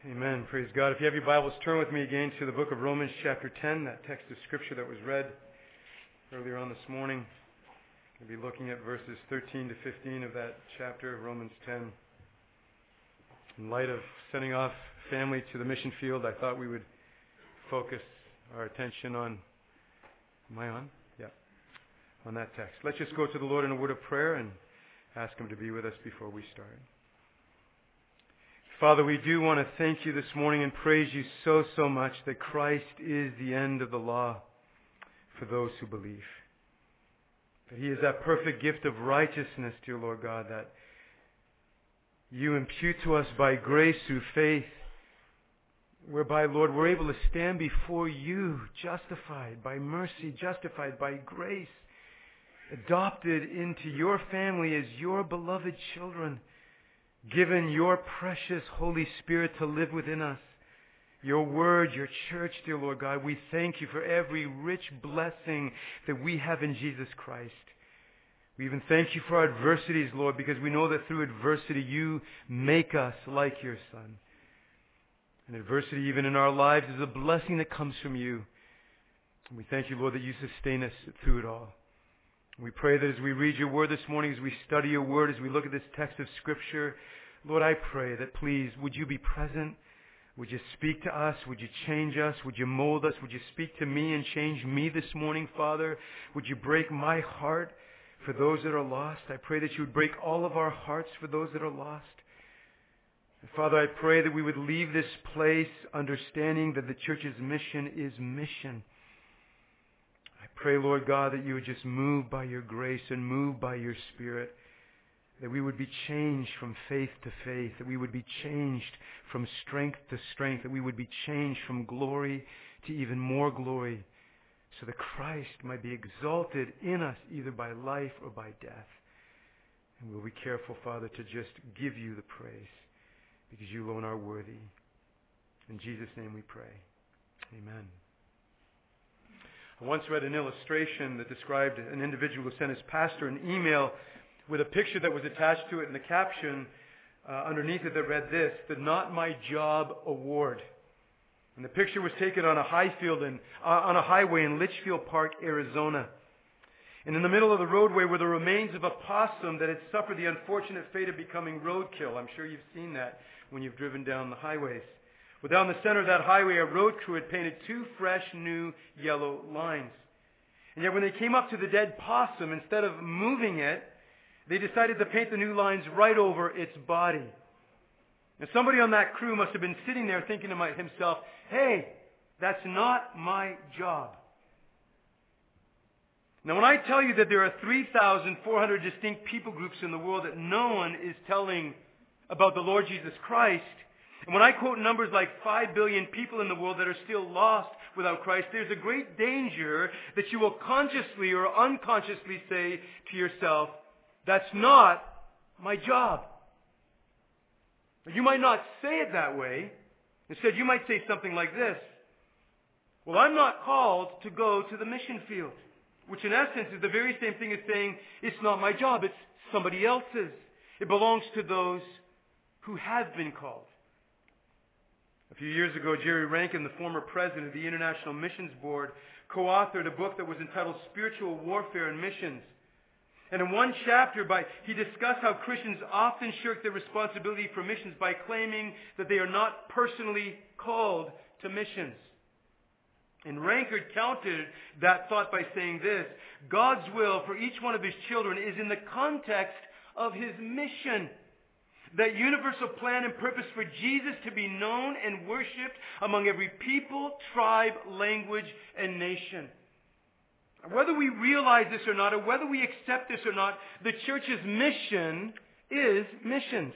Amen. Praise God. If you have your Bibles, turn with me again to the book of Romans chapter 10, that text of Scripture that was read earlier on this morning. We'll be looking at verses 13 to 15 of that chapter, Romans 10. In light of sending off family to the mission field, I thought we would focus our attention on, am I on? Yeah, on that text. Let's just go to the Lord in a word of prayer and ask Him to be with us before we start. Father, we do want to thank you this morning and praise you so much that Christ is the end of the law for those who believe. That He is that perfect gift of righteousness, dear Lord God, that you impute to us by grace through faith, whereby, Lord, we're able to stand before you justified by mercy, justified by grace, adopted into your family as your beloved children, given your precious Holy Spirit to live within us, your word, your church, dear Lord God. We thank you for every rich blessing that we have in Jesus Christ. We even thank you for our adversities, Lord, because we know that through adversity you make us like your Son. And adversity even in our lives is a blessing that comes from you. And we thank you, Lord, that you sustain us through it all. We pray that as we read your word this morning, as we study your word, as we look at this text of Scripture, Lord, I pray that please, would you be present? Would you speak to us? Would you change us? Would you mold us? Would you speak to me and change me this morning, Father? Would you break my heart for those that are lost? I pray that you would break all of our hearts for those that are lost. And Father, I pray that we would leave this place understanding that the church's mission is mission. I pray, Lord God, that you would just move by your grace and move by your Spirit, that we would be changed from faith to faith, that we would be changed from strength to strength, that we would be changed from glory to even more glory, so that Christ might be exalted in us either by life or by death. And we'll be careful, Father, to just give you the praise, because you alone are worthy. In Jesus' name we pray. Amen. I once read an illustration that described an individual who sent his pastor an email with a picture that was attached to it, and the caption underneath it that read this: the Not My Job Award. And the picture was taken on a highway in Litchfield Park, Arizona. And in the middle of the roadway were the remains of a possum that had suffered the unfortunate fate of becoming roadkill. I'm sure you've seen that when you've driven down the highways. Well, down the center of that highway, a road crew had painted two fresh, new yellow lines. And yet when they came up to the dead possum, instead of moving it, they decided to paint the new lines right over its body. And somebody on that crew must have been sitting there thinking to himself, hey, that's not my job. Now, when I tell you that there are 3,400 distinct people groups in the world that no one is telling about the Lord Jesus Christ, and when I quote numbers like 5 billion people in the world that are still lost without Christ, there's a great danger that you will consciously or unconsciously say to yourself, that's not my job. You might not say it that way. Instead, you might say something like this: well, I'm not called to go to the mission field, which in essence is the very same thing as saying, it's not my job, it's somebody else's. It belongs to those who have been called. A few years ago, Jerry Rankin, the former president of the International Missions Board, co-authored a book that was entitled Spiritual Warfare and Missions. And in one chapter, he discussed how Christians often shirk their responsibility for missions by claiming that they are not personally called to missions. And Rankin countered that thought by saying this: God's will for each one of His children is in the context of His mission. That universal plan and purpose for Jesus to be known and worshipped among every people, tribe, language, and nation. Whether we realize this or not, or whether we accept this or not, the church's mission is missions.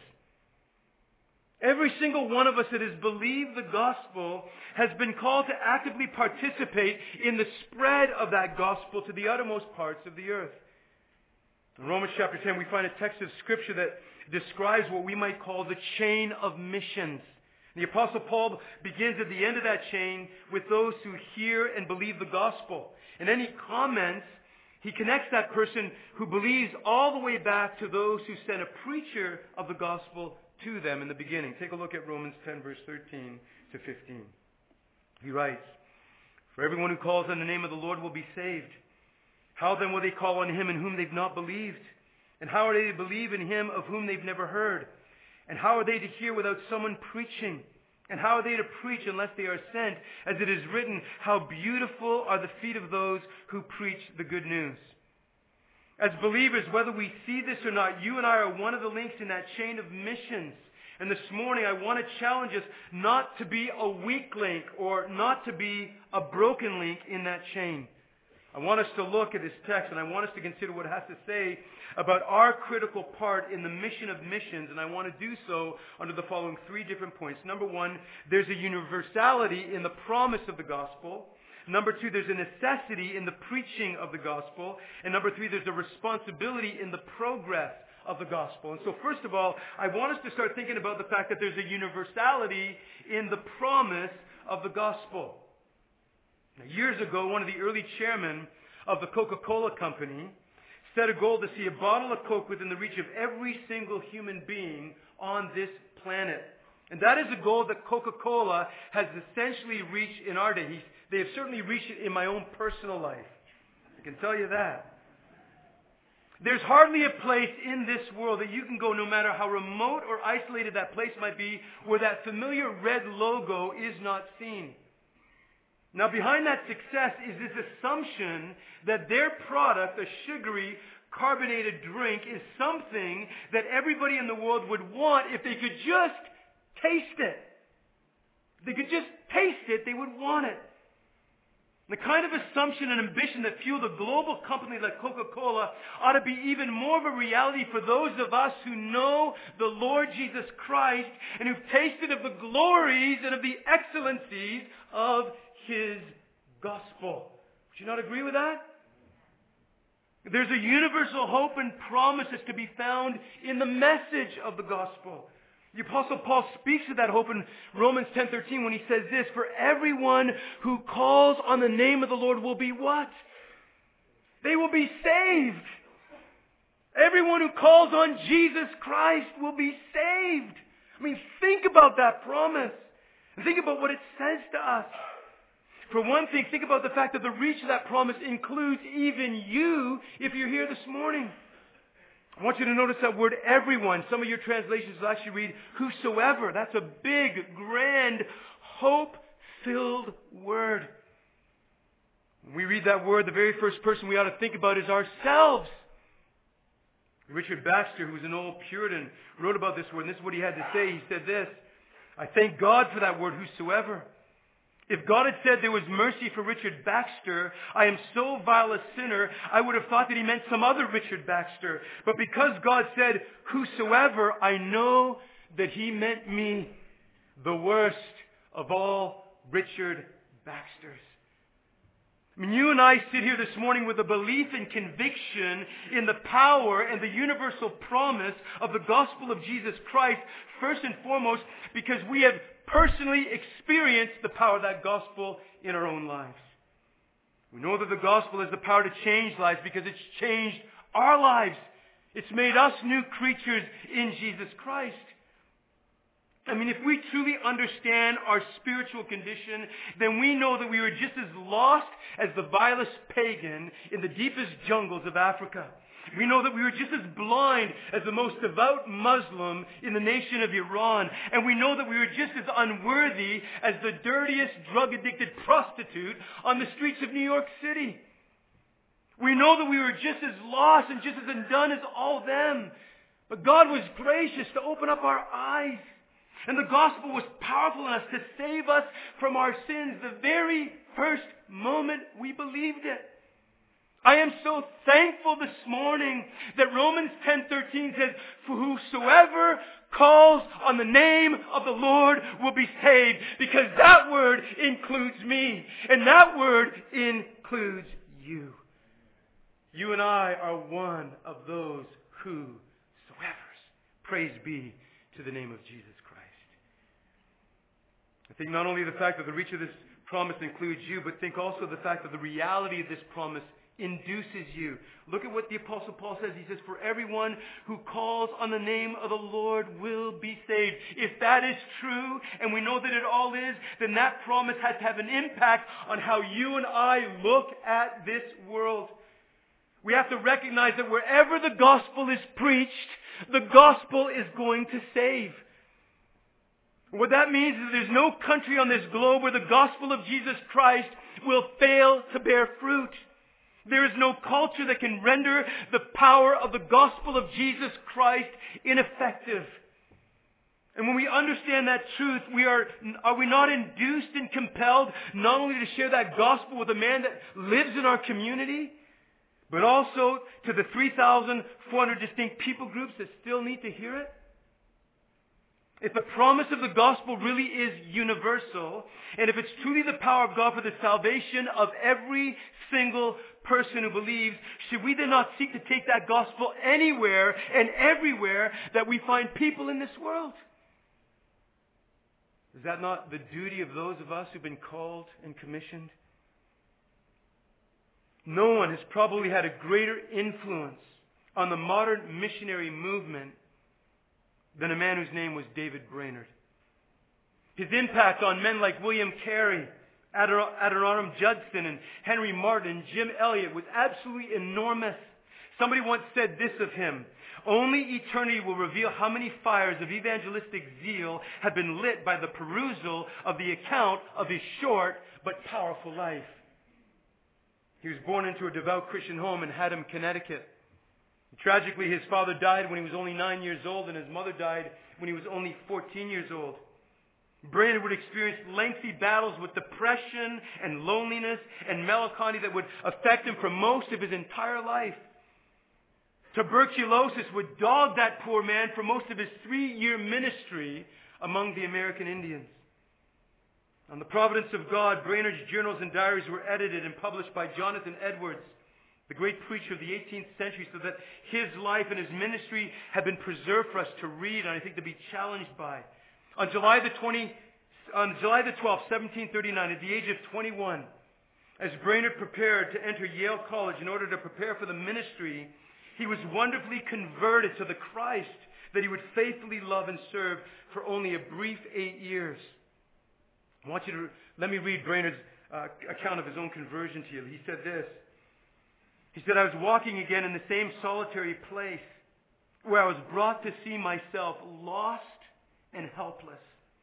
Every single one of us that has believed the gospel has been called to actively participate in the spread of that gospel to the uttermost parts of the earth. In Romans chapter 10, we find a text of Scripture that describes what we might call the chain of missions. The Apostle Paul begins at the end of that chain with those who hear and believe the gospel. And then he comments, he connects that person who believes all the way back to those who sent a preacher of the gospel to them in the beginning. Take a look at Romans 10, verse 13 to 15. He writes, "For everyone who calls on the name of the Lord will be saved. How then will they call on him in whom they've not believed? And how are they to believe in him of whom they've never heard? And how are they to hear without someone preaching? And how are they to preach unless they are sent? As it is written, how beautiful are the feet of those who preach the good news." As believers, whether we see this or not, you and I are one of the links in that chain of missions. And this morning I want to challenge us not to be a weak link or not to be a broken link in that chain. I want us to look at this text and I want us to consider what it has to say about our critical part in the mission of missions. And I want to do so under the following three different points. Number one, there's a universality in the promise of the gospel. Number two, there's a necessity in the preaching of the gospel. And number three, there's a responsibility in the progress of the gospel. And so first of all, I want us to start thinking about the fact that there's a universality in the promise of the gospel. Now, years ago, one of the early chairmen of the Coca-Cola Company set a goal to see a bottle of Coke within the reach of every single human being on this planet. And that is a goal that Coca-Cola has essentially reached in our day. They have certainly reached it in my own personal life. I can tell you that. There's hardly a place in this world that you can go, no matter how remote or isolated that place might be, where that familiar red logo is not seen. Now, behind that success is this assumption that their product, a sugary, carbonated drink, is something that everybody in the world would want if they could just taste it. If they could just taste it, they would want it. The kind of assumption and ambition that fueled a global company like Coca-Cola ought to be even more of a reality for those of us who know the Lord Jesus Christ and who've tasted of the glories and of the excellencies of His gospel. Would you not agree with that? There's a universal hope and promises to be found in the message of the gospel. The Apostle Paul speaks of that hope in Romans 10:13 when he says this, "For everyone who calls on the name of the Lord will be" what? They will be saved. Everyone who calls on Jesus Christ will be saved. I mean, think about that promise. And think about what it says to us. For one thing, think about the fact that the reach of that promise includes even you if you're here this morning. I want you to notice that word everyone. Some of your translations will actually read whosoever. That's a big, grand, hope-filled word. When we read that word, the very first person we ought to think about is ourselves. Richard Baxter, who was an old Puritan, wrote about this word, and this is what he had to say. He said this, "I thank God for that word, whosoever. If God had said there was mercy for Richard Baxter, I am so vile a sinner, I would have thought that he meant some other Richard Baxter. But because God said, whosoever, I know that he meant me, the worst of all Richard Baxters." I mean, you and I sit here this morning with a belief and conviction in the power and the universal promise of the gospel of Jesus Christ, first and foremost, because we have personally experienced the power of that gospel in our own lives. We know that the gospel has the power to change lives because it's changed our lives. It's made us new creatures in Jesus Christ. I mean, if we truly understand our spiritual condition, then we know that we were just as lost as the vilest pagan in the deepest jungles of Africa. We know that we were just as blind as the most devout Muslim in the nation of Iran. And we know that we were just as unworthy as the dirtiest drug-addicted prostitute on the streets of New York City. We know that we were just as lost and just as undone as all them. But God was gracious to open up our eyes. And the gospel was powerful enough to save us from our sins the very first moment we believed it. I am so thankful this morning that Romans 10:13 says, "For whosoever calls on the name of the Lord will be saved," because that word includes me, and that word includes you. You and I are one of those whosoevers. Praise be to the name of Jesus Christ. I think not only the fact that the reach of this promise includes you, but think also the fact that the reality of this promise induces you. Look at what the Apostle Paul says. He says, for everyone who calls on the name of the Lord will be saved. If that is true, and we know that it all is, then that promise has to have an impact on how you and I look at this world. We have to recognize that wherever the gospel is preached, the gospel is going to save. What that means is that there's no country on this globe where the gospel of Jesus Christ will fail to bear fruit. There is no culture that can render the power of the gospel of Jesus Christ ineffective. And when we understand that truth, are we not induced and compelled not only to share that gospel with a man that lives in our community, but also to the 3,400 distinct people groups that still need to hear it? If the promise of the gospel really is universal, and if it's truly the power of God for the salvation of every single person who believes, should we then not seek to take that gospel anywhere and everywhere that we find people in this world? Is that not the duty of those of us who've been called and commissioned? No one has probably had a greater influence on the modern missionary movement than a man whose name was David Brainerd. His impact on men like William Carey, Adoniram Judson, and Henry Martyn, and Jim Elliot was absolutely enormous. Somebody once said this of him: only eternity will reveal how many fires of evangelistic zeal have been lit by the perusal of the account of his short but powerful life. He was born into a devout Christian home in Haddam, Connecticut. Tragically, his father died when he was only 9 years old, and his mother died when he was only 14 years old. Brainerd would experience lengthy battles with depression and loneliness and melancholy that would affect him for most of his entire life. Tuberculosis would dog that poor man for most of his 3-year ministry among the American Indians. On the providence of God, Brainerd's journals and diaries were edited and published by Jonathan Edwards, the great preacher of the 18th century, so that his life and his ministry have been preserved for us to read and I think to be challenged by. On July the 12th, 1739, at the age of 21, as Brainerd prepared to enter Yale College in order to prepare for the ministry, he was wonderfully converted to the Christ that he would faithfully love and serve for only a brief 8 years. Let me read Brainerd's account of his own conversion to you. He said this. He said, I was walking again in the same solitary place where I was brought to see myself lost and helpless.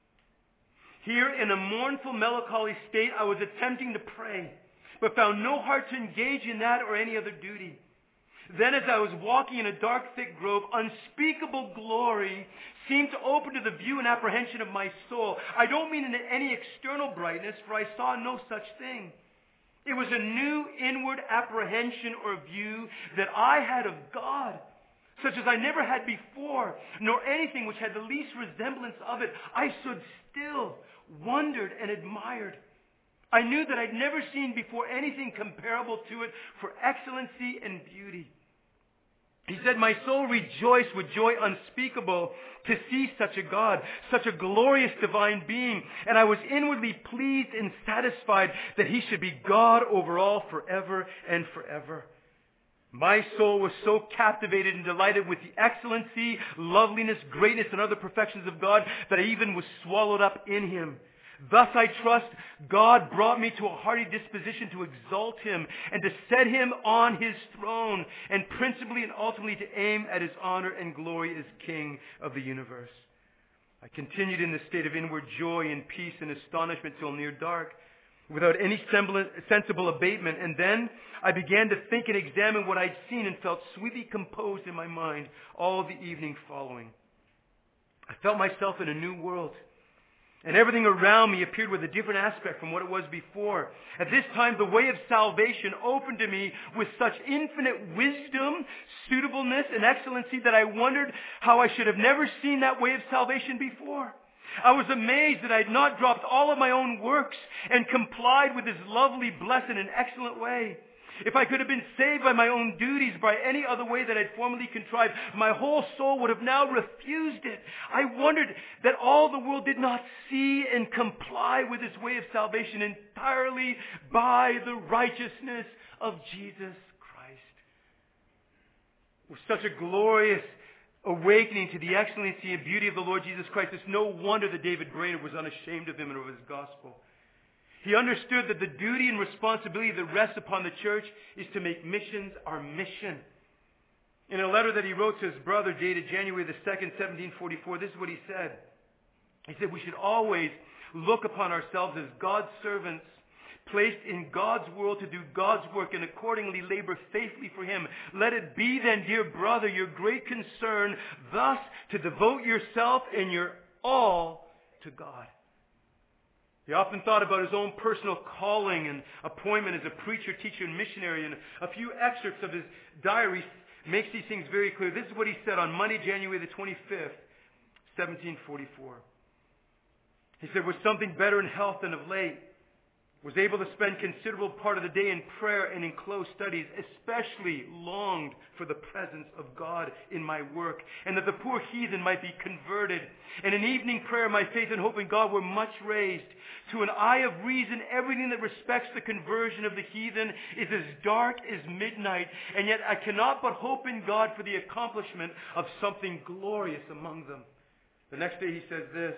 Here in a mournful, melancholy state, I was attempting to pray, but found no heart to engage in that or any other duty. Then as I was walking in a dark, thick grove, unspeakable glory seemed to open to the view and apprehension of my soul. I don't mean in any external brightness, for I saw no such thing. It was a new inward apprehension or view that I had of God, such as I never had before, nor anything which had the least resemblance of it. I stood still, wondered, and admired. I knew that I'd never seen before anything comparable to it for excellency and beauty. He said, my soul rejoiced with joy unspeakable to see such a God, such a glorious divine being. And I was inwardly pleased and satisfied that he should be God over all forever and forever. My soul was so captivated and delighted with the excellency, loveliness, greatness, and other perfections of God that I even was swallowed up in him. Thus I trust God brought me to a hearty disposition to exalt him and to set him on his throne, and principally and ultimately to aim at his honor and glory as King of the universe. I continued in this state of inward joy and peace and astonishment till near dark, without any sensible abatement, and then I began to think and examine what I'd seen and felt sweetly composed in my mind all the evening following. I felt myself in a new world. And everything around me appeared with a different aspect from what it was before. At this time, the way of salvation opened to me with such infinite wisdom, suitableness, and excellency that I wondered how I should have never seen that way of salvation before. I was amazed that I had not dropped all of my own works and complied with his lovely, blessed, and excellent way. If I could have been saved by my own duties, by any other way that I'd formerly contrived, my whole soul would have now refused it. I wondered that all the world did not see and comply with its way of salvation entirely by the righteousness of Jesus Christ. With such a glorious awakening to the excellency and beauty of the Lord Jesus Christ, it's no wonder that David Brainerd was unashamed of him and of his gospel. He understood that the duty and responsibility that rests upon the church is to make missions our mission. In a letter that he wrote to his brother dated January the 2nd, 1744, this is what he said. He said, we should always look upon ourselves as God's servants, placed in God's world to do God's work and accordingly labor faithfully for Him. Let it be then, dear brother, your great concern thus to devote yourself and your all to God. He often thought about his own personal calling and appointment as a preacher, teacher, and missionary, and a few excerpts of his diary makes these things very clear. This is what he said on Monday, January the 25th, 1744. He said, with something better in health than of late, was able to spend considerable part of the day in prayer and in close studies, especially longed for the presence of God in my work, and that the poor heathen might be converted. And in evening prayer, my faith and hope in God were much raised. To an eye of reason, everything that respects the conversion of the heathen is as dark as midnight, and yet I cannot but hope in God for the accomplishment of something glorious among them. The next day he says this,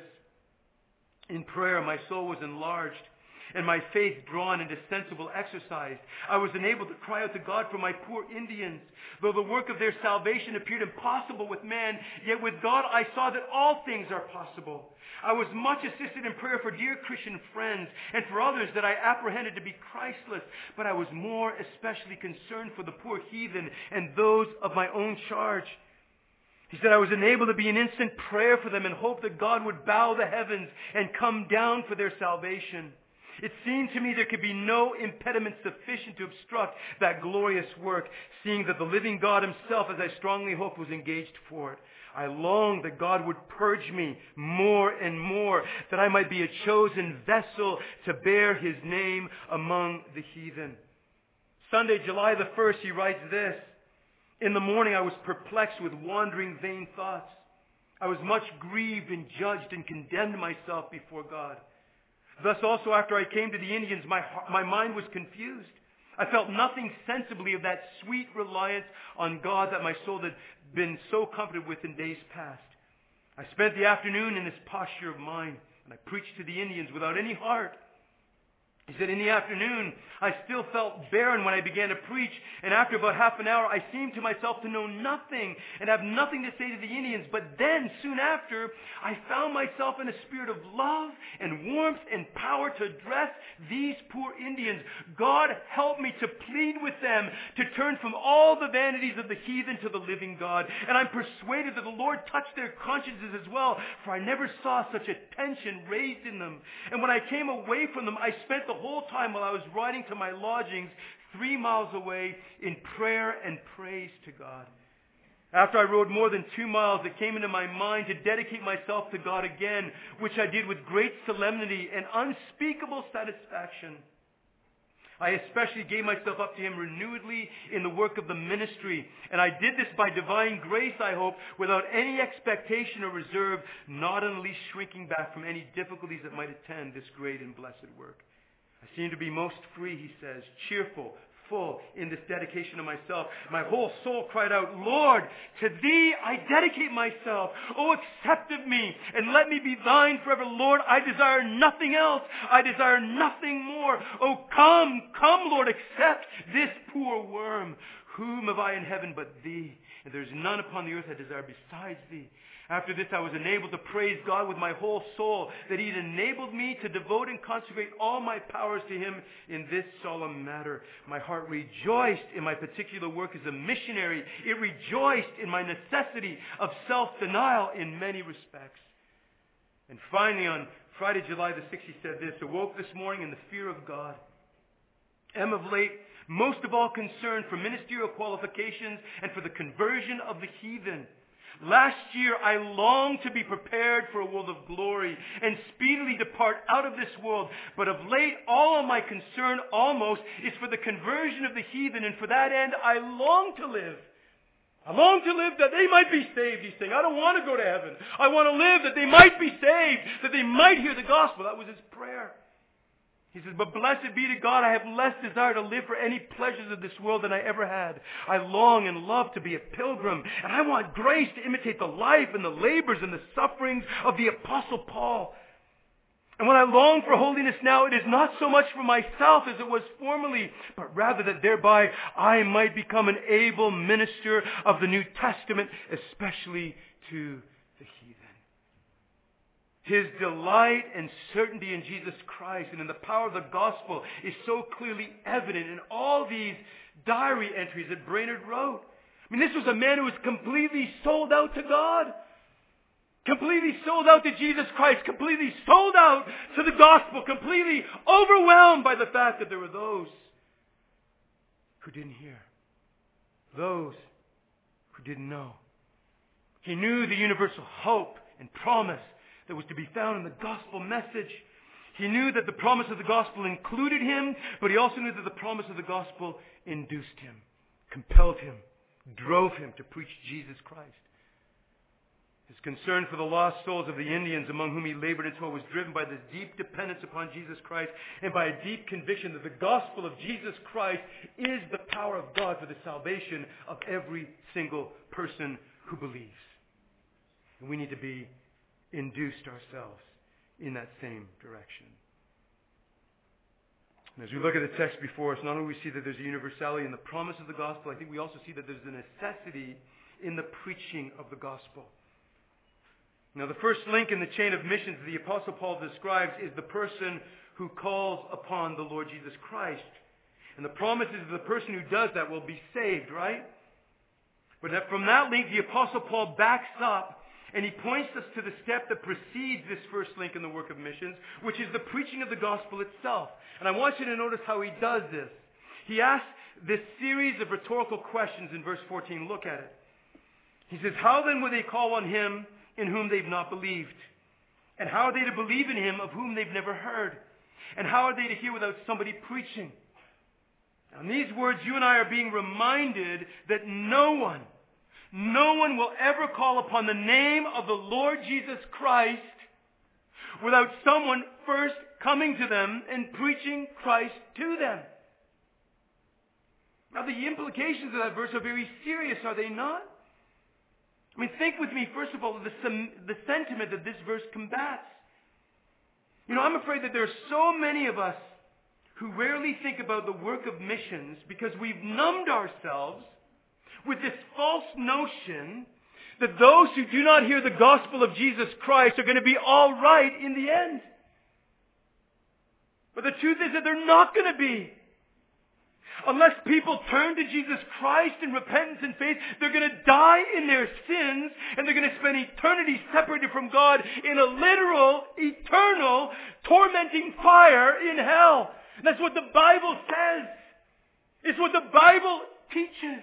in prayer my soul was enlarged, and my faith drawn into sensible exercise. I was enabled to cry out to God for my poor Indians. Though the work of their salvation appeared impossible with man, yet with God I saw that all things are possible. I was much assisted in prayer for dear Christian friends and for others that I apprehended to be Christless, but I was more especially concerned for the poor heathen and those of my own charge. He said, I was enabled to be in instant prayer for them and hope that God would bow the heavens and come down for their salvation. It seemed to me there could be no impediment sufficient to obstruct that glorious work, seeing that the living God Himself, as I strongly hoped, was engaged for it. I longed that God would purge me more and more, that I might be a chosen vessel to bear His name among the heathen. Sunday, July the 1st, he writes this, in the morning I was perplexed with wandering vain thoughts. I was much grieved and judged and condemned myself before God. Thus also after I came to the Indians, my mind was confused. I felt nothing sensibly of that sweet reliance on God that my soul had been so comforted with in days past. I spent the afternoon in this posture of mind, and I preached to the Indians without any heart. He said, in the afternoon, I still felt barren when I began to preach, and after about half an hour, I seemed to myself to know nothing and have nothing to say to the Indians. But then, soon after, I found myself in a spirit of love and warmth and power to address these poor Indians. God help me to plead with them to turn from all the vanities of the heathen to the living God. And I'm persuaded that the Lord touched their consciences as well, for I never saw such a tension raised in them. And when I came away from them, I spent the whole time while I was riding to my lodgings 3 miles away in prayer and praise to God. After I rode more than 2 miles, it came into my mind to dedicate myself to God again, which I did with great solemnity and unspeakable satisfaction. I especially gave myself up to Him renewedly in the work of the ministry, and I did this by divine grace, I hope, without any expectation or reserve, not in the least shrinking back from any difficulties that might attend this great and blessed work. I seem to be most free, he says, cheerful, full in this dedication of myself. My whole soul cried out, Lord, to Thee I dedicate myself. Oh, accept of me and let me be Thine forever. Lord, I desire nothing else. I desire nothing more. Oh, come, Lord, accept this poor worm. Whom have I in heaven but Thee? And there's none upon the earth I desire besides Thee. After this, I was enabled to praise God with my whole soul, that He had enabled me to devote and consecrate all my powers to Him in this solemn matter. My heart rejoiced in my particular work as a missionary. It rejoiced in my necessity of self-denial in many respects. And finally, on Friday, July the 6th, he said this, awoke this morning in the fear of God. Am of late most of all concerned for ministerial qualifications and for the conversion of the heathen. Last year I longed to be prepared for a world of glory and speedily depart out of this world. But of late all of my concern almost is for the conversion of the heathen, and for that end I long to live. I long to live that they might be saved, he's saying. I don't want to go to heaven. I want to live that they might be saved, that they might hear the gospel. That was his prayer. He says, but blessed be to God, I have less desire to live for any pleasures of this world than I ever had. I long and love to be a pilgrim, and I want grace to imitate the life and the labors and the sufferings of the Apostle Paul. And when I long for holiness now, it is not so much for myself as it was formerly, but rather that thereby I might become an able minister of the New Testament, especially to the heathen. His delight and certainty in Jesus Christ and in the power of the gospel is so clearly evident in all these diary entries that Brainerd wrote. I mean, this was a man who was completely sold out to God. Completely sold out to Jesus Christ. Completely sold out to the gospel. Completely overwhelmed by the fact that there were those who didn't hear. Those who didn't know. He knew the universal hope and promise that was to be found in the gospel message. He knew that the promise of the gospel included him, but he also knew that the promise of the gospel induced him, compelled him, drove him to preach Jesus Christ. His concern for the lost souls of the Indians among whom he labored until was driven by this deep dependence upon Jesus Christ and by a deep conviction that the gospel of Jesus Christ is the power of God for the salvation of every single person who believes. And we need to be induced ourselves in that same direction. And as we look at the text before us, not only do we see that there's a universality in the promise of the gospel, I think we also see that there's a necessity in the preaching of the gospel. Now, the first link in the chain of missions the Apostle Paul describes is the person who calls upon the Lord Jesus Christ. And the promise is that the person who does that will be saved, right? But from that link, the Apostle Paul backs up and he points us to the step that precedes this first link in the work of missions, which is the preaching of the gospel itself. And I want you to notice how he does this. He asks this series of rhetorical questions in verse 14. Look at it. He says, how then will they call on him in whom they've not believed? And how are they to believe in him of whom they've never heard? And how are they to hear without somebody preaching? Now, in these words, you and I are being reminded that no one will ever call upon the name of the Lord Jesus Christ without someone first coming to them and preaching Christ to them. Now, the implications of that verse are very serious, are they not? I mean, think with me, first of all, the sentiment that this verse combats. You know, I'm afraid that there are so many of us who rarely think about the work of missions because we've numbed ourselves with this false notion that those who do not hear the gospel of Jesus Christ are going to be all right in the end. But the truth is that they're not going to be. Unless people turn to Jesus Christ in repentance and faith, they're going to die in their sins and they're going to spend eternity separated from God in a literal, eternal, tormenting fire in hell. That's what the Bible says. It's what the Bible teaches.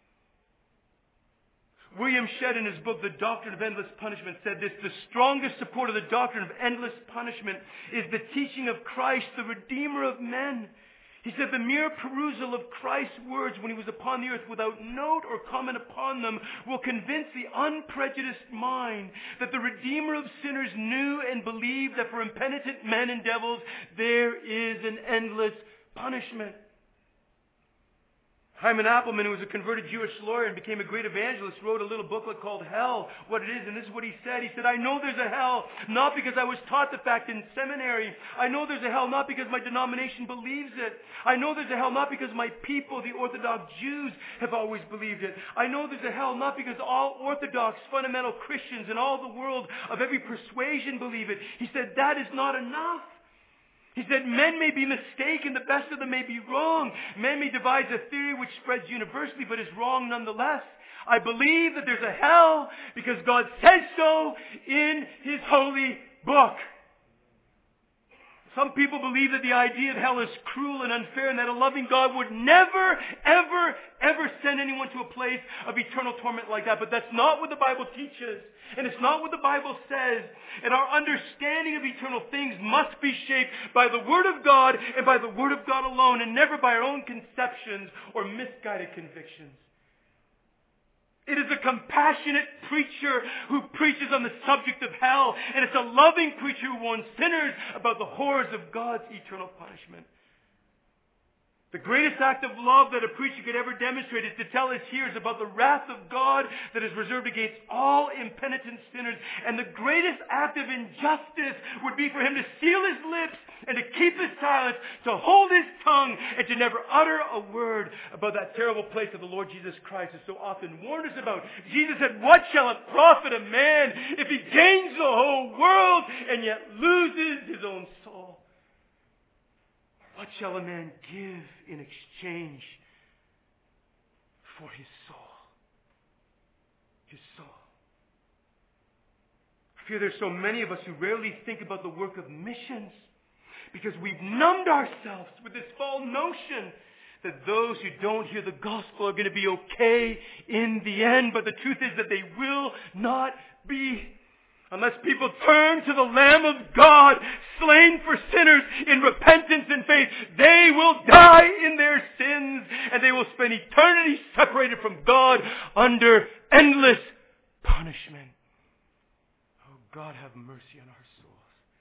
William Shedd, in his book, The Doctrine of Endless Punishment, said this: the strongest support of the doctrine of endless punishment is the teaching of Christ, the Redeemer of men. He said the mere perusal of Christ's words when he was upon the earth without note or comment upon them will convince the unprejudiced mind that the Redeemer of sinners knew and believed that for impenitent men and devils there is an endless punishment. Hyman Appleman, who was a converted Jewish lawyer and became a great evangelist, wrote a little booklet called Hell, What It Is, and this is what he said. He said, I know there's a hell, not because I was taught the fact in seminary. I know there's a hell not because my denomination believes it. I know there's a hell not because my people, the Orthodox Jews, have always believed it. I know there's a hell not because all Orthodox fundamental Christians in all the world of every persuasion believe it. He said, that is not enough. He said, men may be mistaken, the best of them may be wrong. Men may devise a theory which spreads universally, but is wrong nonetheless. I believe that there's a hell because God says so in His holy book. Some people believe that the idea of hell is cruel and unfair and that a loving God would never, ever, ever send anyone to a place of eternal torment like that. But that's not what the Bible teaches. And it's not what the Bible says. And our understanding of eternal things must be shaped by the Word of God and by the Word of God alone, and never by our own conceptions or misguided convictions. It is a compassionate preacher who preaches on the subject of hell. And it's a loving preacher who warns sinners about the horrors of God's eternal punishment. The greatest act of love that a preacher could ever demonstrate is to tell his hearers about the wrath of God that is reserved against all impenitent sinners. And the greatest act of injustice would be for him to seal his lips and to keep his silence, to hold his tongue, and to never utter a word about that terrible place that the Lord Jesus Christ has so often warned us about. Jesus said, "What shall it profit a man if he gains the whole world and yet loses his own soul? What shall a man give in exchange for his soul?" His soul. I fear there's so many of us who rarely think about the work of missions because we've numbed ourselves with this false notion that those who don't hear the gospel are going to be okay in the end. But the truth is that they will not be. Unless people turn to the Lamb of God, slain for sinners in repentance and faith, they will die in their sins and they will spend eternity separated from God under endless punishment. Oh, God, have mercy on our souls.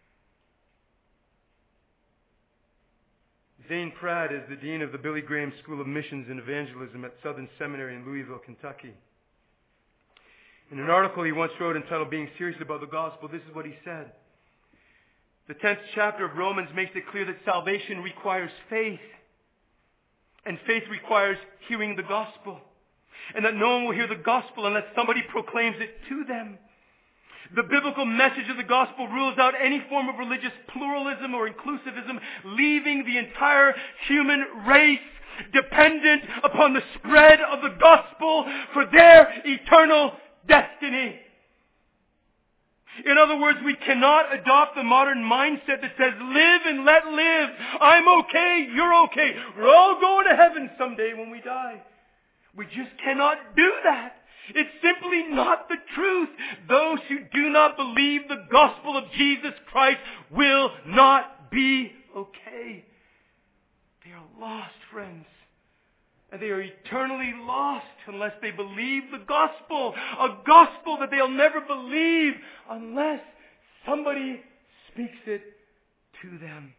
Zane Pratt is the dean of the Billy Graham School of Missions and Evangelism at Southern Seminary in Louisville, Kentucky. In an article he once wrote entitled "Being Serious About the Gospel," this is what he said. The 10th chapter of Romans makes it clear that salvation requires faith. And faith requires hearing the gospel. And that no one will hear the gospel unless somebody proclaims it to them. The biblical message of the gospel rules out any form of religious pluralism or inclusivism, leaving the entire human race dependent upon the spread of the gospel for their eternal destiny. In other words, we cannot adopt the modern mindset that says, live and let live. I'm okay, you're okay. We're all going to heaven someday when we die. We just cannot do that. It's simply not the truth. Those who do not believe the gospel of Jesus Christ will not be okay. They are lost, friends. And they are eternally lost unless they believe the gospel. A gospel that they'll never believe unless somebody speaks it to them.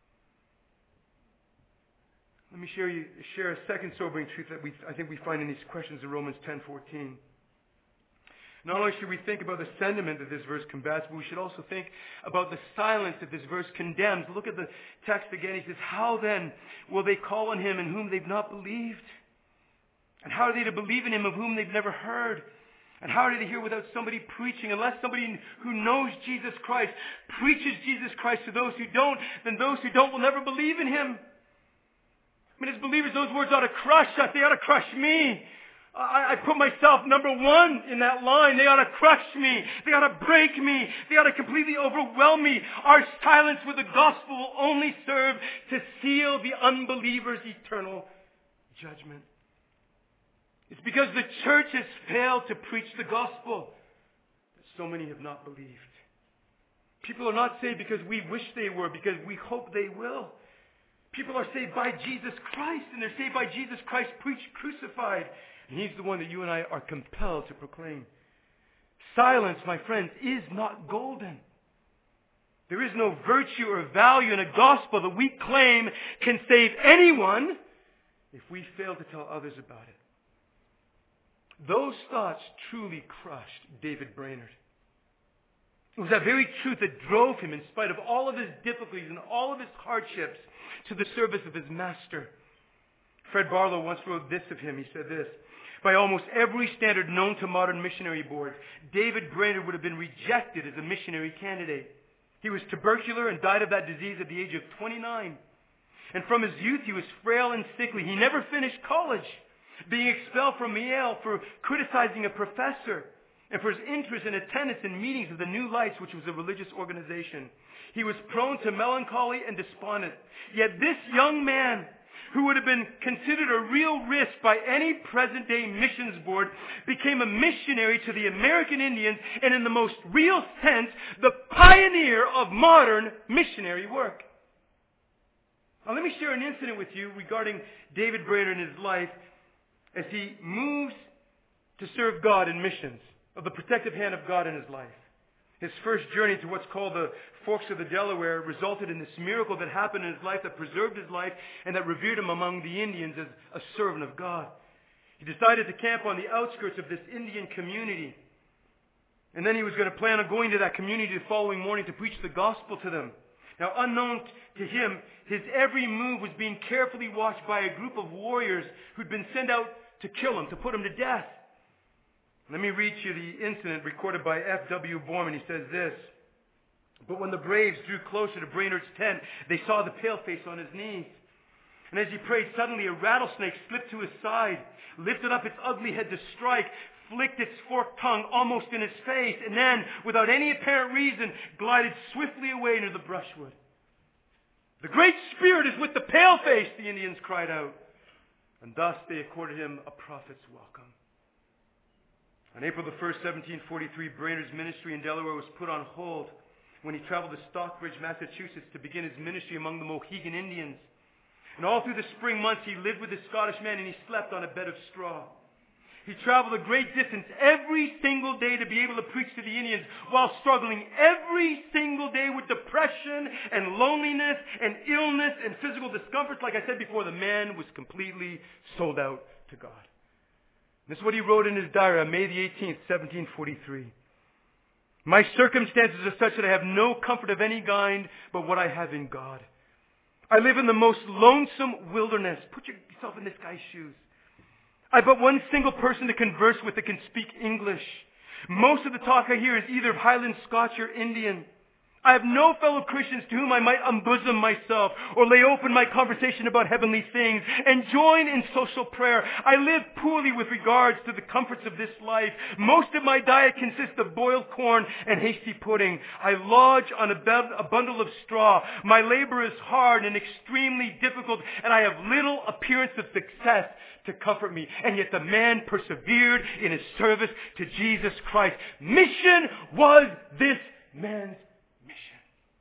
Let me share a second sobering truth that I think we find in these questions of Romans 10:14. Not only should we think about the sentiment that this verse combats, but we should also think about the silence that this verse condemns. Look at the text again. He says, "How then will they call on him in whom they've not believed? And how are they to believe in him of whom they've never heard? And how are they to hear without somebody preaching? Unless somebody who knows Jesus Christ preaches Jesus Christ to those who don't, then those who don't will never believe in him." I mean, as believers, those words ought to crush us. They ought to crush me. I put myself number one in that line. They ought to crush me. They ought to break me. They ought to completely overwhelm me. Our silence with the gospel will only serve to seal the unbeliever's eternal judgment. It's because the church has failed to preach the gospel that so many have not believed. People are not saved because we wish they were, because we hope they will. People are saved by Jesus Christ, and they're saved by Jesus Christ preached crucified. And he's the one that you and I are compelled to proclaim. Silence, my friends, is not golden. There is no virtue or value in a gospel that we claim can save anyone if we fail to tell others about it. Those thoughts truly crushed David Brainerd. It was that very truth that drove him, in spite of all of his difficulties and all of his hardships, to the service of his master. Fred Barlow once wrote this of him. He said this: "By almost every standard known to modern missionary boards, David Brainerd would have been rejected as a missionary candidate. He was tubercular and died of that disease at the age of 29. And from his youth, he was frail and sickly. He never finished college, being expelled from Yale for criticizing a professor. and for his interest and attendance in meetings of the New Lights, which was a religious organization. He was prone to melancholy and despondent. Yet this young man, who would have been considered a real risk by any present-day missions board, became a missionary to the American Indians, and in the most real sense, the pioneer of modern missionary work. Now let me share an incident with you regarding David Brainerd and his life as he moves to serve God in missions, of the protective hand of God in his life. His first journey to what's called the Forks of the Delaware resulted in this miracle that happened in his life that preserved his life and that revered him among the Indians as a servant of God. He decided to camp on the outskirts of this Indian community. And then he was going to plan on going to that community the following morning to preach the gospel to them. Now, unknown to him, his every move was being carefully watched by a group of warriors who'd been sent out to kill him, to put him to death. Let me read you the incident recorded by F.W. Borman. He says this: "But when the braves drew closer to Brainerd's tent, they saw the paleface on his knees. And as he prayed, suddenly a rattlesnake slipped to his side, lifted up its ugly head to strike, flicked its forked tongue almost in his face, and then, without any apparent reason, glided swiftly away into the brushwood. 'The Great Spirit is with the paleface,' the Indians cried out. And thus they accorded him a prophet's welcome." On April the 1st, 1743, Brainerd's ministry in Delaware was put on hold when he traveled to Stockbridge, Massachusetts to begin his ministry among the Mohegan Indians. And all through the spring months, he lived with this Scottish man and he slept on a bed of straw. He traveled a great distance every single day to be able to preach to the Indians while struggling every single day with depression and loneliness and illness and physical discomforts. Like I said before, the man was completely sold out to God. This is what he wrote in his diary on May the 18th, 1743. "My circumstances are such that I have no comfort of any kind but what I have in God. I live in the most lonesome wilderness." Put yourself in this guy's shoes. "I have but one single person to converse with that can speak English. Most of the talk I hear is either of Highland Scotch or Indian. I have no fellow Christians to whom I might unbosom myself or lay open my conversation about heavenly things and join in social prayer. I live poorly with regards to the comforts of this life. Most of my diet consists of boiled corn and hasty pudding. I lodge on a bundle of straw. My labor is hard and extremely difficult, and I have little appearance of success to comfort me." And yet the man persevered in his service to Jesus Christ. Mission was this man's mission.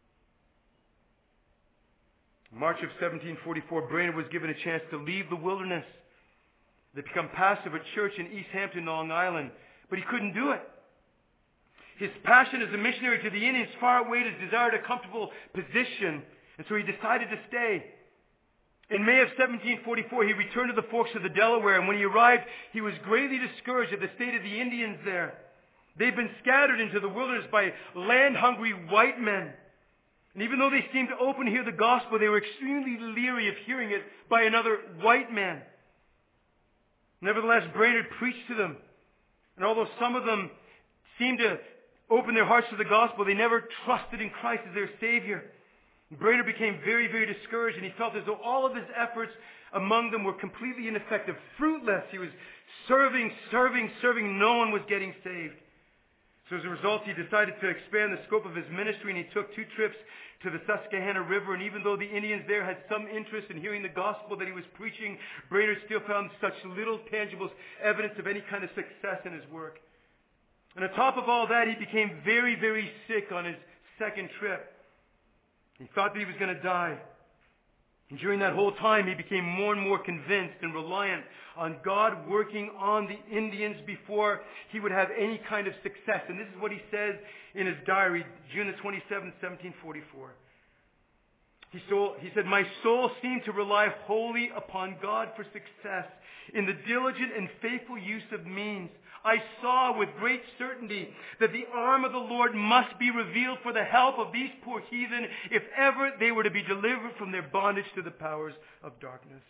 In March of 1744, Brainerd was given a chance to leave the wilderness, to become pastor of a church in East Hampton, Long Island, but he couldn't do it. His passion as a missionary to the Indians far outweighed his desire to a comfortable position, and so he decided to stay. In May of 1744, he returned to the Forks of the Delaware, and when he arrived, he was greatly discouraged at the state of the Indians there. They'd been scattered into the wilderness by land-hungry white men. And even though they seemed to open to hear the gospel, they were extremely leery of hearing it by another white man. Nevertheless, Brainerd preached to them. And although some of them seemed to open their hearts to the gospel, they never trusted in Christ as their Savior. Brainerd became very, very discouraged, and he felt as though all of his efforts among them were completely ineffective, fruitless. He was serving. No one was getting saved. So as a result, he decided to expand the scope of his ministry, and he took 2 trips to the Susquehanna River. And even though the Indians there had some interest in hearing the gospel that he was preaching, Brainerd still found such little tangible evidence of any kind of success in his work. And on top of all that, he became very, very sick on his second trip. He thought that he was going to die. And during that whole time, he became more and more convinced and reliant on God working on the Indians before he would have any kind of success. And this is what he says in his diary, June the 27th, 1744. He said, "My soul seemed to rely wholly upon God for success in the diligent and faithful use of means. I saw with great certainty that the arm of the Lord must be revealed for the help of these poor heathen if ever they were to be delivered from their bondage to the powers of darkness."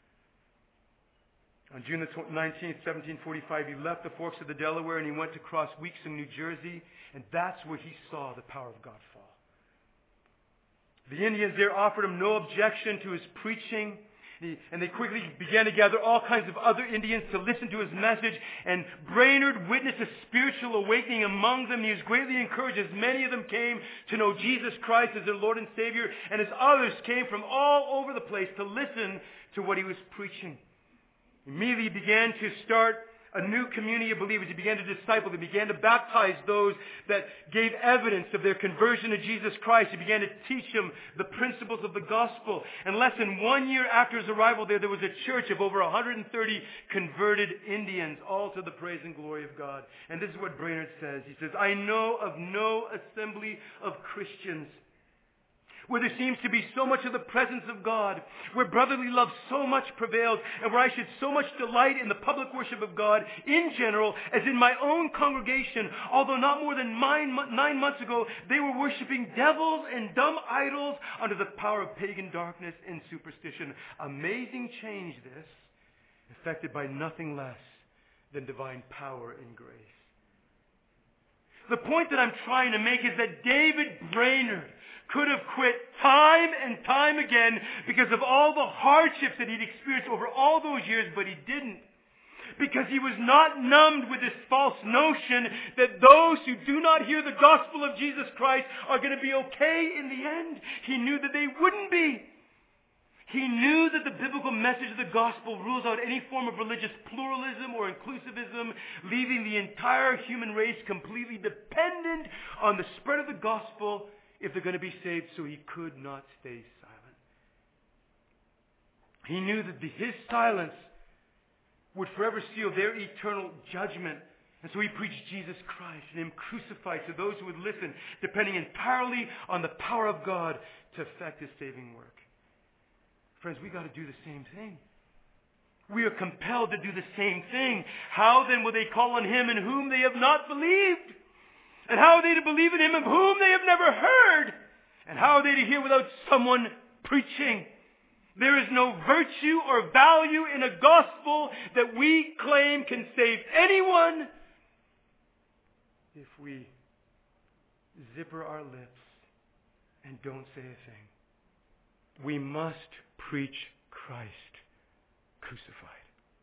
On June the 19th, 1745, he left the Forks of the Delaware and he went to cross Weeks in New Jersey, and that's where he saw the power of God fall. The Indians there offered him no objection to his preaching. And they quickly began to gather all kinds of other Indians to listen to his message. And Brainerd witnessed a spiritual awakening among them. He was greatly encouraged as many of them came to know Jesus Christ as their Lord and Savior. And as others came from all over the place to listen to what he was preaching. Immediately he began to start a new community of believers. He began to disciple them. He began to baptize those that gave evidence of their conversion to Jesus Christ. He began to teach them the principles of the gospel. And less than 1 year after his arrival there was a church of over 130 converted Indians, all to the praise and glory of God. And this is what Brainerd says. He says, I know of no assembly of Christians where there seems to be so much of the presence of God, where brotherly love so much prevails, and where I should so much delight in the public worship of God in general as in my own congregation, although not more than 9 months ago they were worshiping devils and dumb idols under the power of pagan darkness and superstition. Amazing change this, effected by nothing less than divine power and grace. The point that I'm trying to make is that David Brainerd could have quit time and time again because of all the hardships that he'd experienced over all those years, but he didn't. Because he was not numbed with this false notion that those who do not hear the gospel of Jesus Christ are going to be okay in the end. He knew that they wouldn't be. He knew that the biblical message of the gospel rules out any form of religious pluralism or inclusivism, leaving the entire human race completely dependent on the spread of the gospel if they're going to be saved, so he could not stay silent. He knew that his silence would forever seal their eternal judgment. And so he preached Jesus Christ and him crucified to those who would listen, depending entirely on the power of God to effect his saving work. Friends, we got to do the same thing. We are compelled to do the same thing. How then will they call on him in whom they have not believed? And how are they to believe in him of whom they have never heard? And how are they to hear without someone preaching? There is no virtue or value in a gospel that we claim can save anyone if we zipper our lips and don't say a thing. We must preach Christ crucified.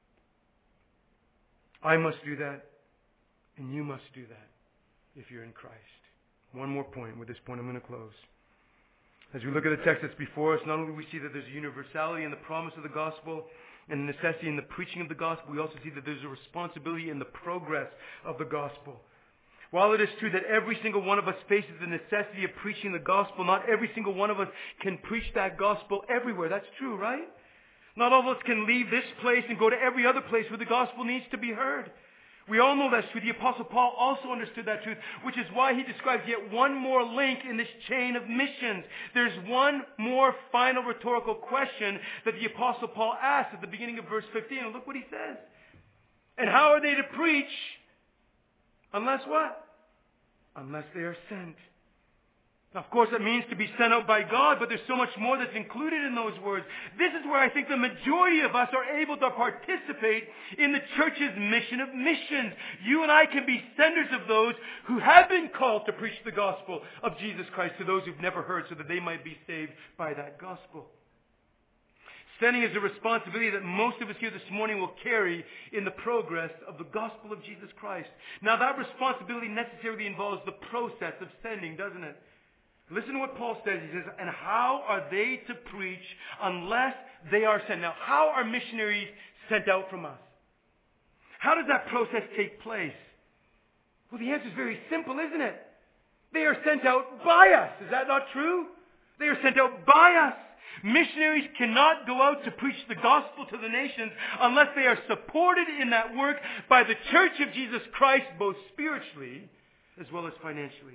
I must do that, and you must do that if you're in Christ. One more point. With this point, I'm going to close. As we look at the text that's before us, not only do we see that there's a universality in the promise of the gospel and a necessity in the preaching of the gospel, we also see that there's a responsibility in the progress of the gospel. While it is true that every single one of us faces the necessity of preaching the gospel, not every single one of us can preach that gospel everywhere. That's true, right? Not all of us can leave this place and go to every other place where the gospel needs to be heard. We all know that's true. The Apostle Paul also understood that truth, which is why he describes yet one more link in this chain of missions. There's one more final rhetorical question that the Apostle Paul asks at the beginning of verse 15. And look what he says. And how are they to preach unless what? Unless they are sent. Now, of course, that means to be sent out by God, but there's so much more that's included in those words. This is where I think the majority of us are able to participate in the church's mission of missions. You and I can be senders of those who have been called to preach the gospel of Jesus Christ to those who've never heard, so that they might be saved by that gospel. Sending is a responsibility that most of us here this morning will carry in the progress of the gospel of Jesus Christ. Now, that responsibility necessarily involves the process of sending, doesn't it? Listen to what Paul says. He says, and how are they to preach unless they are sent? Now, how are missionaries sent out from us? How does that process take place? Well, the answer is very simple, isn't it? They are sent out by us. Is that not true? They are sent out by us. Missionaries cannot go out to preach the gospel to the nations unless they are supported in that work by the church of Jesus Christ, both spiritually as well as financially.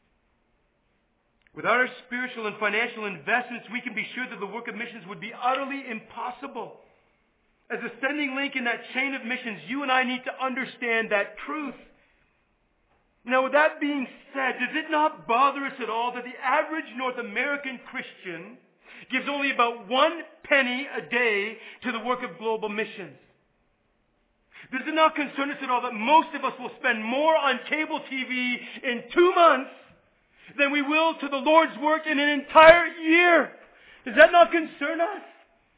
Without our spiritual and financial investments, we can be sure that the work of missions would be utterly impossible. As a sending link in that chain of missions, you and I need to understand that truth. Now, with that being said, does it not bother us at all that the average North American Christian gives only about 1 penny a day to the work of global missions? Does it not concern us at all that most of us will spend more on cable TV in 2 months than we will to the Lord's work in an entire year? Does that not concern us?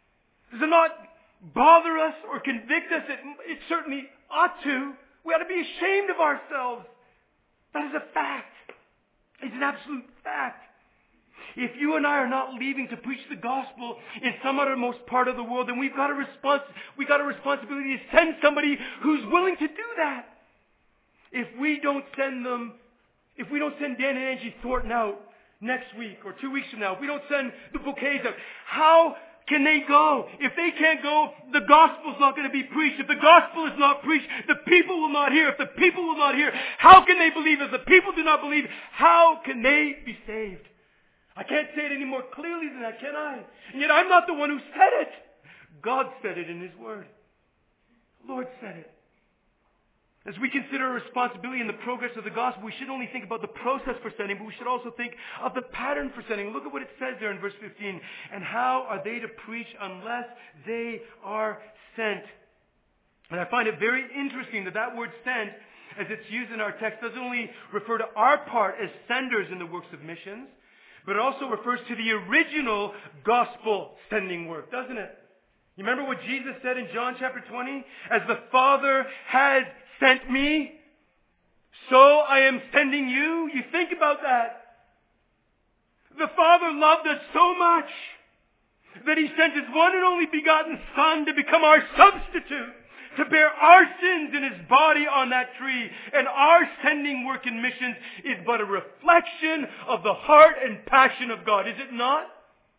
Does it not bother us or convict us? It certainly ought to. We ought to be ashamed of ourselves. That is a fact. It's an absolute fact. If you and I are not leaving to preach the gospel in some uttermost part of the world, then we've got a responsibility to send somebody who's willing to do that. If we don't send Dan and Angie Thornton out next week or 2 weeks from now, if we don't send the bouquets out, how can they go? If they can't go, the gospel's not going to be preached. If the gospel is not preached, the people will not hear. If the people will not hear, how can they believe? If the people do not believe, how can they be saved? I can't say it any more clearly than that, can I? And yet I'm not the one who said it. God said it in His Word. The Lord said it. As we consider our responsibility in the progress of the gospel, we should only think about the process for sending, but we should also think of the pattern for sending. Look at what it says there in verse 15. And how are they to preach unless they are sent? And I find it very interesting that word sent, as it's used in our text, doesn't only refer to our part as senders in the works of missions, but it also refers to the original gospel sending work, doesn't it? You remember what Jesus said in John chapter 20? As the Father has sent me, so I am sending you. You think about that. The Father loved us so much that He sent His one and only begotten Son to become our substitute, to bear our sins in His body on that tree. And our sending work in missions is but a reflection of the heart and passion of God, is it not?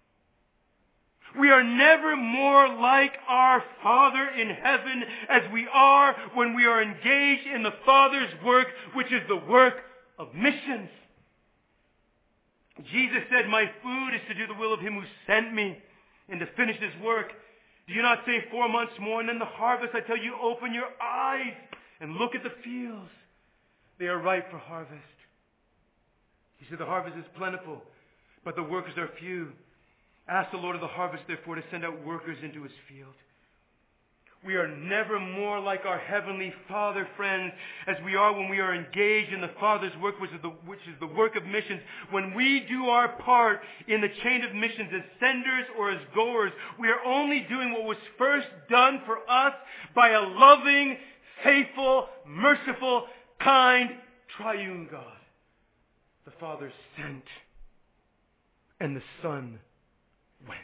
We are never more like our Father in heaven as we are when we are engaged in the Father's work, which is the work of missions. Jesus said, my food is to do the will of Him who sent me and to finish His work. Do you not say 4 months more and then the harvest? I tell you, open your eyes and look at the fields. They are ripe for harvest. He said the harvest is plentiful, but the workers are few. Ask the Lord of the harvest, therefore, to send out workers into His field. We are never more like our Heavenly Father, friends, as we are when we are engaged in the Father's work, which is the work of missions. When we do our part in the chain of missions as senders or as goers, we are only doing what was first done for us by a loving, faithful, merciful, kind, triune God. The Father sent, and the Son went.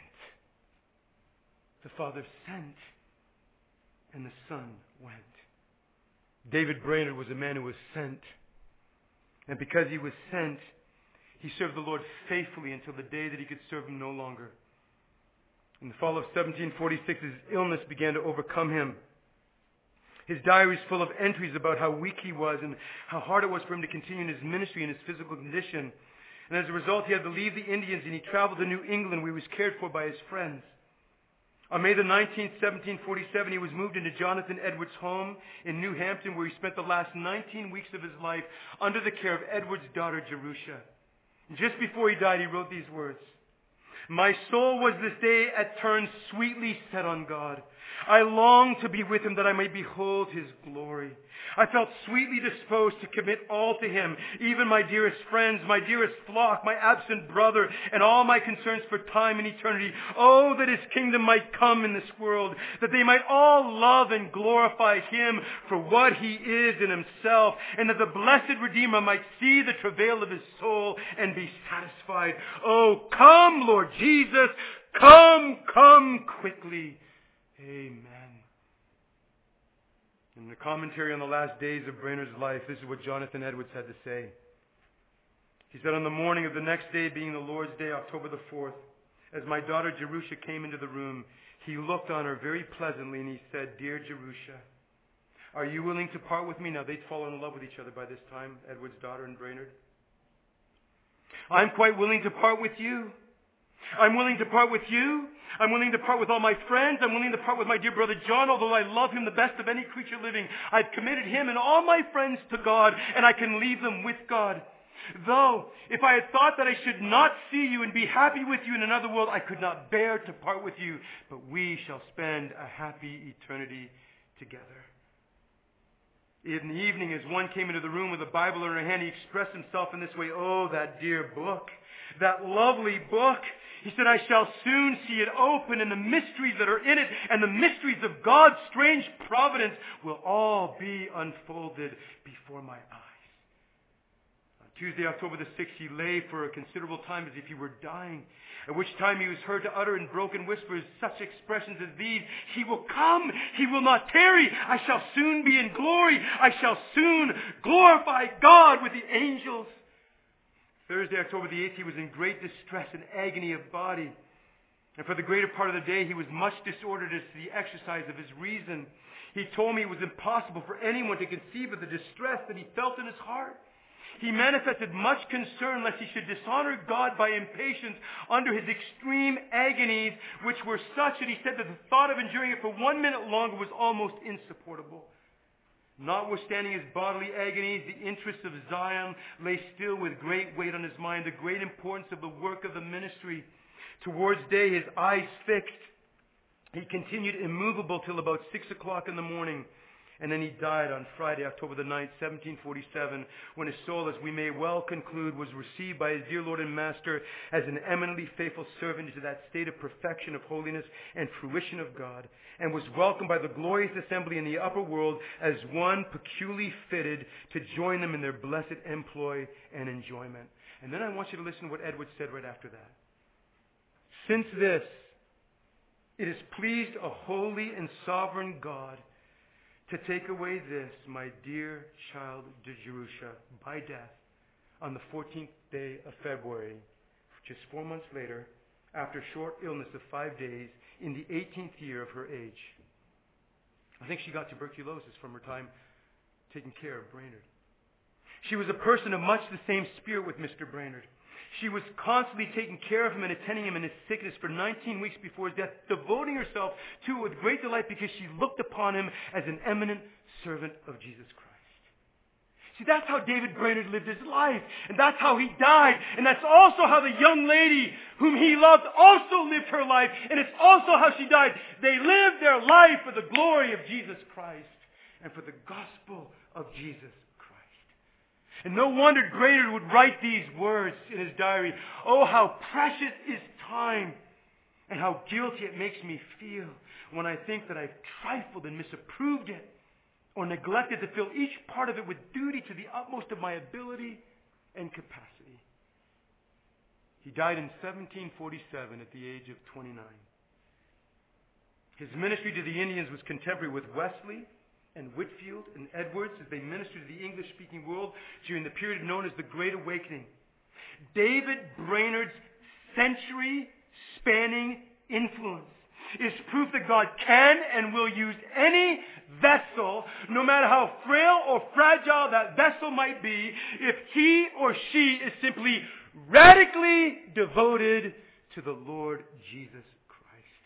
The Father sent, and the Son went. David Brainerd was a man who was sent. And because he was sent, he served the Lord faithfully until the day that he could serve Him no longer. In the fall of 1746, his illness began to overcome him. His diary is full of entries about how weak he was and how hard it was for him to continue in his ministry in his physical condition. And as a result, he had to leave the Indians and he traveled to New England where he was cared for by his friends. On May the 19th, 1747, he was moved into Jonathan Edwards' home in New Hampton, where he spent the last 19 weeks of his life under the care of Edwards' daughter, Jerusha. And just before he died, he wrote these words. My soul was this day at turns sweetly set on God. I longed to be with Him that I might behold His glory. I felt sweetly disposed to commit all to Him, even my dearest friends, my dearest flock, my absent brother, and all my concerns for time and eternity. Oh, that His kingdom might come in this world, that they might all love and glorify Him for what He is in Himself, and that the blessed Redeemer might see the travail of His soul and be satisfied. Oh, come, Lord Jesus, come quickly. Amen. In the commentary on the last days of Brainerd's life, this is what Jonathan Edwards had to say. He said, on the morning of the next day, being the Lord's Day, October the 4th, as my daughter Jerusha came into the room, he looked on her very pleasantly and he said, Dear Jerusha, are you willing to part with me? Now, they'd fallen in love with each other by this time, Edwards' daughter and Brainerd. I'm quite willing to part with you. I'm willing to part with you. I'm willing to part with all my friends. I'm willing to part with my dear brother John, although I love him the best of any creature living. I've committed him and all my friends to God, and I can leave them with God. Though, if I had thought that I should not see you and be happy with you in another world, I could not bear to part with you, but we shall spend a happy eternity together. In the evening, as one came into the room with a Bible in her hand, he expressed himself in this way. Oh, that dear book, that lovely book. He said, I shall soon see it open, and the mysteries that are in it and the mysteries of God's strange providence will all be unfolded before my eyes. On Tuesday, October the 6th, he lay for a considerable time as if he were dying, at which time he was heard to utter in broken whispers such expressions as these: He will come, He will not tarry, I shall soon be in glory, I shall soon glorify God with the angels. Thursday, October the 8th, he was in great distress and agony of body. And for the greater part of the day, he was much disordered as to the exercise of his reason. He told me it was impossible for anyone to conceive of the distress that he felt in his heart. He manifested much concern lest he should dishonor God by impatience under his extreme agonies, which were such that he said that the thought of enduring it for 1 minute longer was almost insupportable. Notwithstanding his bodily agonies, the interests of Zion lay still with great weight on his mind, the great importance of the work of the ministry. Towards day, his eyes fixed, he continued immovable till about 6 o'clock in the morning. And then he died on Friday, October the 9th, 1747, when his soul, as we may well conclude, was received by his dear Lord and Master as an eminently faithful servant into that state of perfection of holiness and fruition of God, and was welcomed by the glorious assembly in the upper world as one peculiarly fitted to join them in their blessed employ and enjoyment. And then I want you to listen to what Edwards said right after that. Since this, it has pleased a holy and sovereign God to take away this, my dear child de Jerusha, by death on the 14th day of February, just 4 months later, after a short illness of 5 days, in the 18th year of her age. I think she got tuberculosis from her time taking care of Brainerd. She was a person of much the same spirit with Mr. Brainerd. She was constantly taking care of him and attending him in his sickness for 19 weeks before his death, devoting herself to it with great delight because she looked upon him as an eminent servant of Jesus Christ. See, that's how David Brainerd lived his life, and that's how he died, and that's also how the young lady whom he loved also lived her life, and it's also how she died. They lived their life for the glory of Jesus Christ and for the gospel of Jesus. And no wonder Brainerd would write these words in his diary. Oh, how precious is time, and how guilty it makes me feel when I think that I've trifled and misapproved it, or neglected to fill each part of it with duty to the utmost of my ability and capacity. He died in 1747 at the age of 29. His ministry to the Indians was contemporary with Wesley and Whitfield and Edwards as they ministered to the English-speaking world during the period known as the Great Awakening. David Brainerd's century-spanning influence is proof that God can and will use any vessel, no matter how frail or fragile that vessel might be, if he or she is simply radically devoted to the Lord Jesus Christ.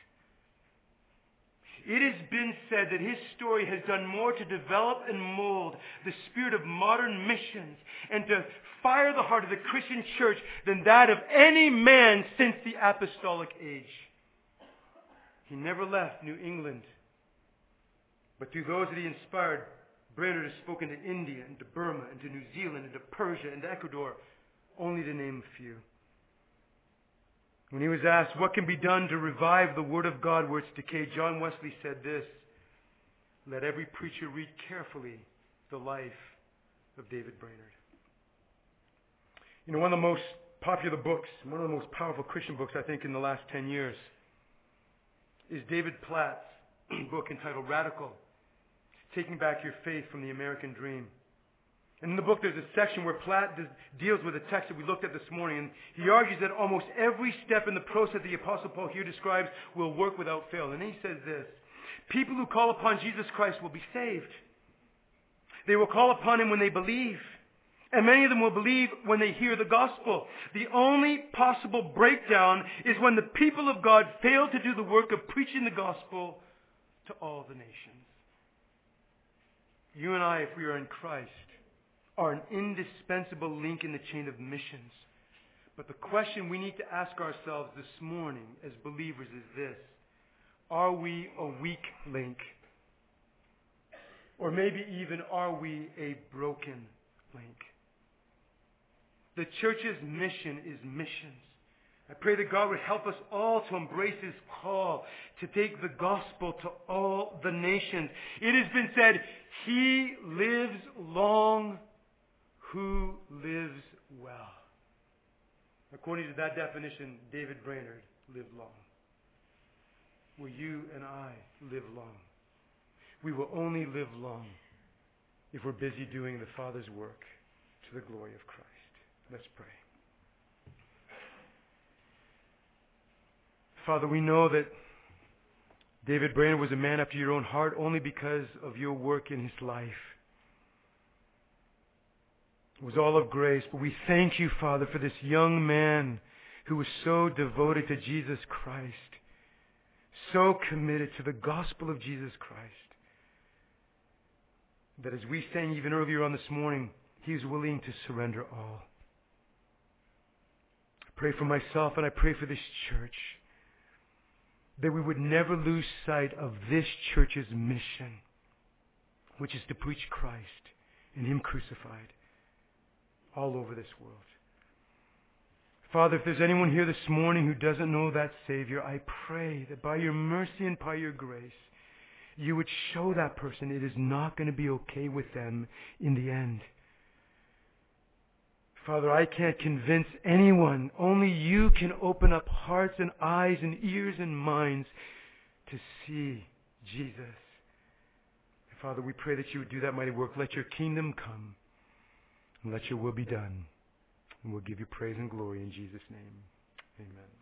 It has been said that his story has done more to develop and mold the spirit of modern missions and to fire the heart of the Christian church than that of any man since the apostolic age. He never left New England, but through those that he inspired, Brainerd has spoken to India and to Burma and to New Zealand and to Persia and to Ecuador, only to name a few. When he was asked what can be done to revive the Word of God where it's decayed, John Wesley said this: let every preacher read carefully the life of David Brainerd. You know, one of the most popular books, one of the most powerful Christian books, I think, in the last 10 years is David Platt's book entitled Radical, Taking Back Your Faith from the American Dream. And in the book there's a section where Platt deals with a text that we looked at this morning, and he argues that almost every step in the process the Apostle Paul here describes will work without fail. And he says this: people who call upon Jesus Christ will be saved. They will call upon him when they believe. And many of them will believe when they hear the gospel. The only possible breakdown is when the people of God fail to do the work of preaching the gospel to all the nations. You and I, if we are in Christ, are an indispensable link in the chain of missions. But the question we need to ask ourselves this morning as believers is this: are we a weak link? Or maybe even, are we a broken link? The church's mission is missions. I pray that God would help us all to embrace His call to take the gospel to all the nations. It has been said, He lives long who lives well. According to that definition, David Brainerd lived long. Will you and I live long? We will only live long if we're busy doing the Father's work to the glory of Christ. Let's pray. Father, we know that David Brainerd was a man after your own heart only because of your work in his life. It was all of grace, but we thank you, Father, for this young man who was so devoted to Jesus Christ, so committed to the gospel of Jesus Christ, that as we sang even earlier on this morning, he was willing to surrender all. I pray for myself and I pray for this church, that we would never lose sight of this church's mission, which is to preach Christ and Him crucified all over this world. Father, if there's anyone here this morning who doesn't know that Savior, I pray that by your mercy and by your grace, you would show that person it is not going to be okay with them in the end. Father, I can't convince anyone. Only you can open up hearts and eyes and ears and minds to see Jesus. Father, we pray that you would do that mighty work. Let your kingdom come and let your will be done. And we'll give you praise and glory in Jesus' name. Amen.